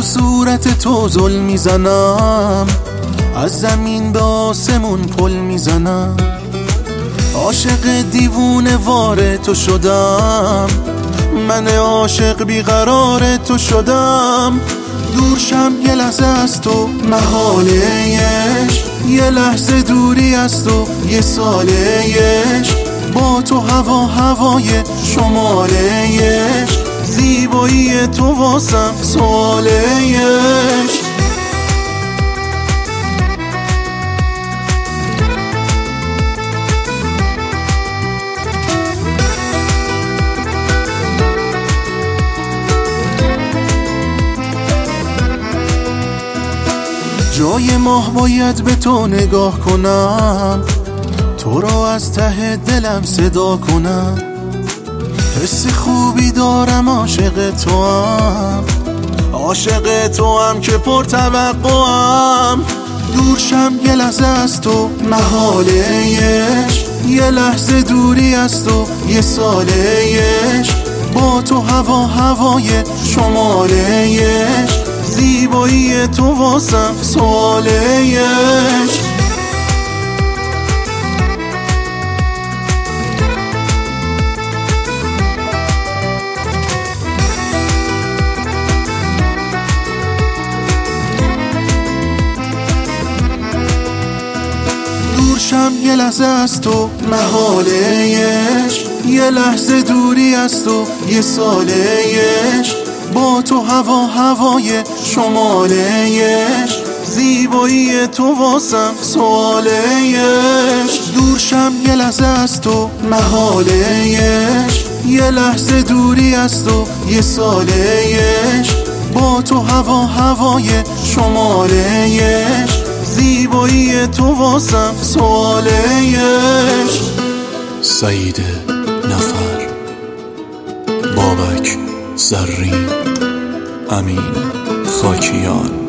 صورت تو زل میزنم، از زمین به آسمون پل میزنم. عاشق دیوونه وار تو شدم، من عاشق بیقرار تو شدم. دورشم یه لحظه از تو محاله‌اش، یه لحظه دوری از تو یه ساله‌اش. با تو هوا هوای شماله‌اش، زیبایی تو واسم سواله‌اش. جای ماه باید به تو نگاه کنم، تو را از ته دلم صدا کنم. حس خوبی دارم، عاشق تو هم، عاشق تو هم که پر توقعم. دورشم یه لحظه از تو محاله‌اش، یه لحظه دوری از تو یه ساله‌اش. با تو هوا هوای شماله‌اش، زیبایی تو واسم سواله‌اش. دورشم یه لحظه از تو محاله‌اش، یه لحظه دوری از تو یه ساله‌اش. با تو هوا هوای شماله‌اش، زیبایی تو واسم سواله‌اش. دورشم یه لحظه از تو محاله‌اش، یه لحظه دوری از تو یه ساله‌اش. با تو هوا هوای شماله‌اش، زیبایی تو واسم سواله‌اش. سعید نفر، بابک زرین، امین خاکیان.